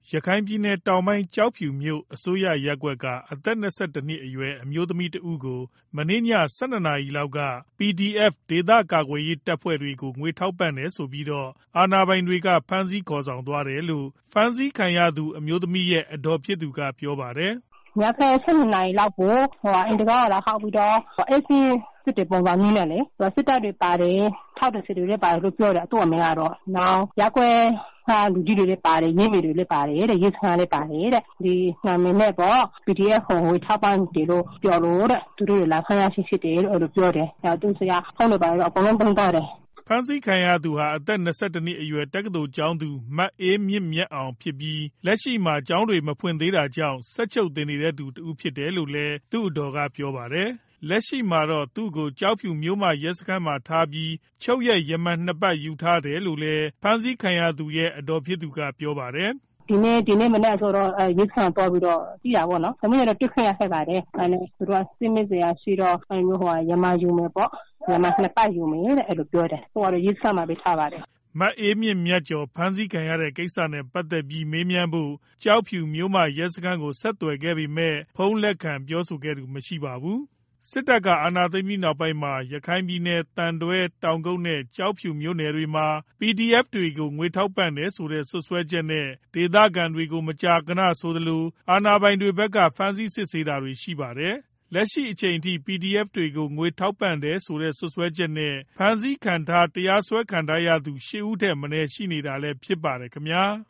ရခိုင်ပြည်နယ်တောင်ပိုင်းကျောက်ဖြူမြို့အစိုးရရပ်ကွက်က အသက်21နှစ်အရွယ်အမျိုးသမီးတစ်ဦးကိုမနေ့ည12နာရီလောက်က PDF ဒေသကာကွယ်ရေးတပ်ဖွဲ့တွေကိုငွေထောက်ပံ့တယ်ဆိုပြီးအာဏာပိုင်တွေကဖမ်းဆီးခေါ်ဆောင်သွားတယ်လို့ဖမ်းဆီးခံရသူအမျိုးသမီးရဲ့အဒေါ်ဖြစ်သူကပြောပါတယ်။ညဖက်12နာရီလောက်ကိုအိမ်တံခါးလာခောက်ပြီးတော့အေးစစ်စစ်တဲ့ပုံစံမျိုးနဲ့လေစစ်တပ်တွေပါတယ်ထောက်တဲ့စစ်တွေလည်းပါတယ်လို့ပြောတယ်သူ့အမေကတော့နောက်ရက်ကွဲလူကြီးတွေလည်းပါတယ်ရင်းမိတွေလည်းပါတယ်တဲ့ရေးစခန်းလည်းပါတယ်တဲ့ဒီနာမည်နဲ့ပေါ့ PDF ကိုငွေထောက်ပံ့တယ်လို့ပြောလို့တဲ့သူတို့လာဖမ်းရရှိဖြစ်တယ်လို့ပြောတယ်သူဆရာဖုန်းတွေပါတယ်အကုန်လုံးသုံးသွားတယ်ဖမ်းဆီးခံရသူဟာအသက်22နှစ်အရွယ်တက္ကသိုလ်ကျောင်းသူမအေးမြင့်မြတ်အောင်ဖြစ်ပြီးလက်ရှိမှာကျောင်းတွေမဖွင့်သေးတာကြောင့်ဆက်ချုပ်တင်နေတဲ့သူတစ်ဦးဖြစ်တယ်လို့လည်းသူ့အဒေါ်ကပြောပါတယ်လက်ရှိမှာတော့သူ့ကိုကျောက်ဖြူမြို့မရဲစခန်းမှာထားပြီးချုပ်ရက်ရမန်2ပတ်ယူထားတယ်လို့လည်းဖမ်းဆီးခံရသူရဲ့အဒေါ်ဖြစ်သူကပြောပါတယ်ဒီနေ့မနေ့ဆိုတော့ရဲစခန်းပေါ်ပြီးတော့ကြည့်ရပါတော့။သမီးကတော့တွေ့ခွင့်ရခဲ့ပါတယ်။အဲနဲ့သူတို့ကစစ်မစ်စရာရှိတော့အဲမျိုးရမယူမယ်ပေါ့။ရမ2ပတ်ယူမယ်တဲ့အဲ့လိုပြောတယ်။ဟိုကတော့ရဲစခန်းမှာပဲထားပါတယ်မအေးမြင့်မြတ်ကျော်ဖမ်းဆီးခံရတဲ့ကိစ္စနဲ့ပတ်သက်ပြီးမေးမြန်းဖို့ကျောက်ဖြူမြို့မရဲစခန်းကိုဆက်သွယ်ခဲ့ပေမဲ့ဖုန်းလက်ခံပြောဆိုခဲ့သူမရှိပါဘူးစစ်တပ်ကအာဏာသိမ်းပြီးနောက်ပိုင်းမှာရခိုင်ပြည်နယ်တန်တွဲတောင်ကုတ်နဲ့ကျောက်ဖြူမြို့နယ်တွေမှာ PDF တွေကိုငွေထောက်ပံ့တယ်ဆိုတဲ့စွပ်စွဲချက်နဲ့ဒေသခံတွေကိုမကြာခဏဆိုသလိုအာဏာပိုင်တွေဘက်ကဖမ်းဆီးစစ်ဆေးတာတွေရှိပါတယ်လက်ရှိအချိန်ထိ PDF တွေကိုငွေထောက်ပံ့တယ်ဆိုတဲ့စွပ်စွဲချက်နဲ့ဖမ်းဆီးခံထားတရားစွဲခံထားရသူ8ဦးထက်မနည်းရှိနေတာလည်းဖြစ်ပါတယ်ခင်ဗျာ